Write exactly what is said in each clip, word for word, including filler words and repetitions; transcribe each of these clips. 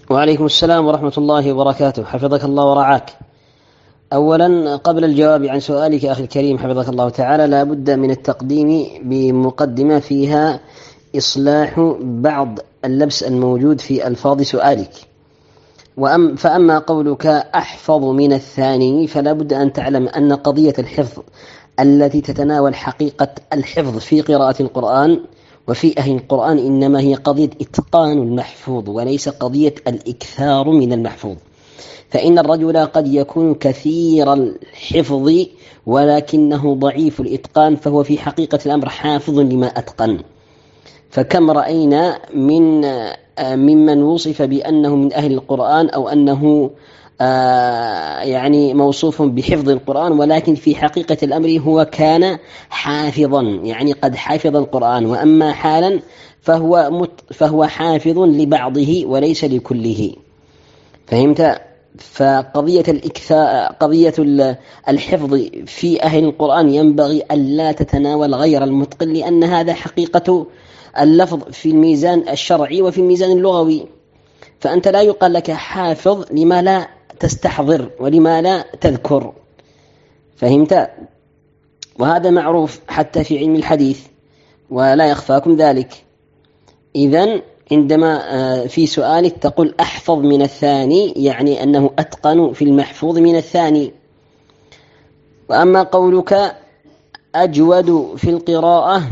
وعليكم السلام ورحمة الله وبركاته، حفظك الله ورعاك. أولا، قبل الجواب عن سؤالك أخي الكريم حفظك الله تعالى، لا بد من التقديم بمقدمة فيها إصلاح بعض اللبس الموجود في ألفاظ سؤالك. وأم فأما قولك أحفظ من الثاني، فلا بد أن تعلم أن قضية الحفظ التي تتناول حقيقة الحفظ في قراءة القرآن وفي أهل القرآن إنما هي قضية إتقان المحفوظ وليس قضية الإكثار من المحفوظ. فإن الرجل قد يكون كثير الحفظ ولكنه ضعيف الإتقان، فهو في حقيقة الأمر حافظ لما أتقن. فكم رأينا من ممن وصف بأنه من أهل القرآن أو أنه آه يعني موصوف بحفظ القرآن، ولكن في حقيقة الأمر هو كان حافظا، يعني قد حافظ القرآن، وأما حالا فهو, مت فهو حافظ لبعضه وليس لكله. فهمت؟ فقضية الإكثاء قضية الحفظ في أهل القرآن ينبغي ألا تتناول غير المتقن، لأن هذا حقيقة اللفظ في الميزان الشرعي وفي الميزان اللغوي. فأنت لا يقال لك حافظ لما لا تستحضر ولما لا تذكر. فهمت؟ وهذا معروف حتى في علم الحديث ولا يخفاكم ذلك. إذن عندما في سؤالك تقول أحفظ من الثاني، يعني أنه أتقن في المحفوظ من الثاني. وأما قولك أجود في القراءة،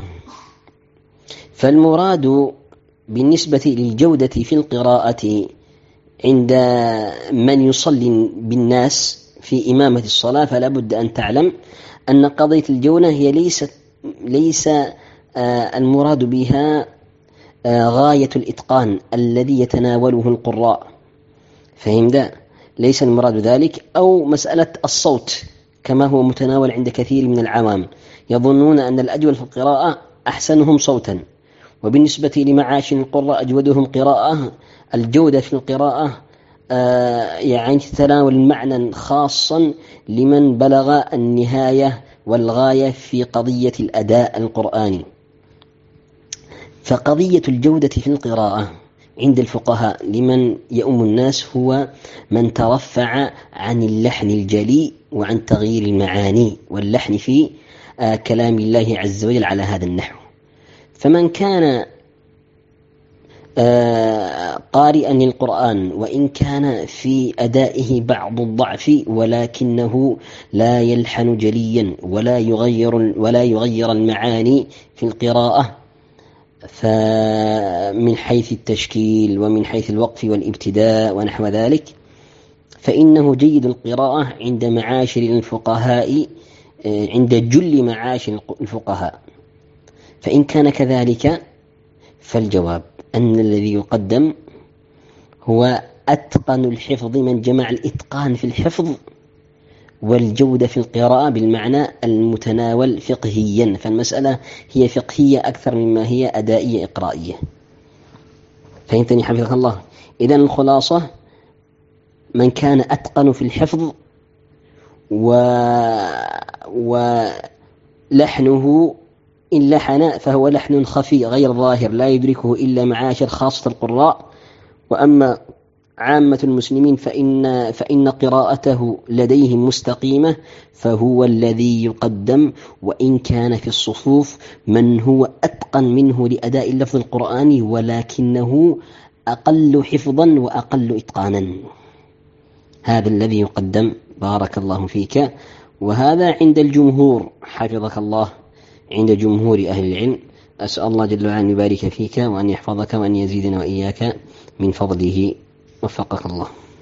فالمراد بالنسبة للجودة في القراءة عند من يصلي بالناس في إمامة الصلاة، فلا بد أن تعلم أن قضية الجودة هي ليست ليس المراد بها غاية الإتقان الذي يتناوله القراء. فهمت؟ ليس المراد ذلك، أو مسألة الصوت كما هو متناول عند كثير من العوام، يظنون أن الأجود في القراءة أحسنهم صوتا، وبالنسبة لمعاشر القراء أجودهم قراءة. الجودة في القراءة آه يعني تتناول معنى خاصا لمن بلغ النهاية والغاية في قضية الأداء القرآني. فقضية الجودة في القراءة عند الفقهاء لمن يؤم الناس هو من ترفع عن اللحن الجلي وعن تغيير المعاني واللحن في آه كلام الله عز وجل على هذا النحو. فمن كان آه قارئا للقرآن وإن كان في أدائه بعض الضعف ولكنه لا يلحن جليا ولا يغير ولا يغير المعاني في القراءة، فمن حيث التشكيل ومن حيث الوقف والابتداء ونحو ذلك، فإنه جيد القراءة عند معاشر الفقهاء، عند جل معاشر الفقهاء. فإن كان كذلك فالجواب أن الذي يقدم هو أتقن الحفظ، من جمع الإتقان في الحفظ والجودة في القراءة بالمعنى المتناول فقهيا. فالمسألة هي فقهية أكثر مما هي أدائية إقرائية. فهمتني حفظك الله؟ إذن الخلاصة من كان أتقن في الحفظ و... ولحنه إن لحن فهو لحن خفي غير ظاهر لا يدركه إلا معاشر خاصة القراء. وأما عامة المسلمين فإن, فإن قراءته لديهم مستقيمة، فهو الذي يقدم، وإن كان في الصفوف من هو أتقن منه لأداء اللفظ القرآني ولكنه أقل حفظا وأقل إتقانا، هذا الذي يقدم. بارك الله فيك. وهذا عند الجمهور حفظك الله، عند جمهور أهل العلم. أسأل الله جل وعلا أن يبارك فيك وأن يحفظك وأن يزيدنا وإياك من فضله. وفقك الله.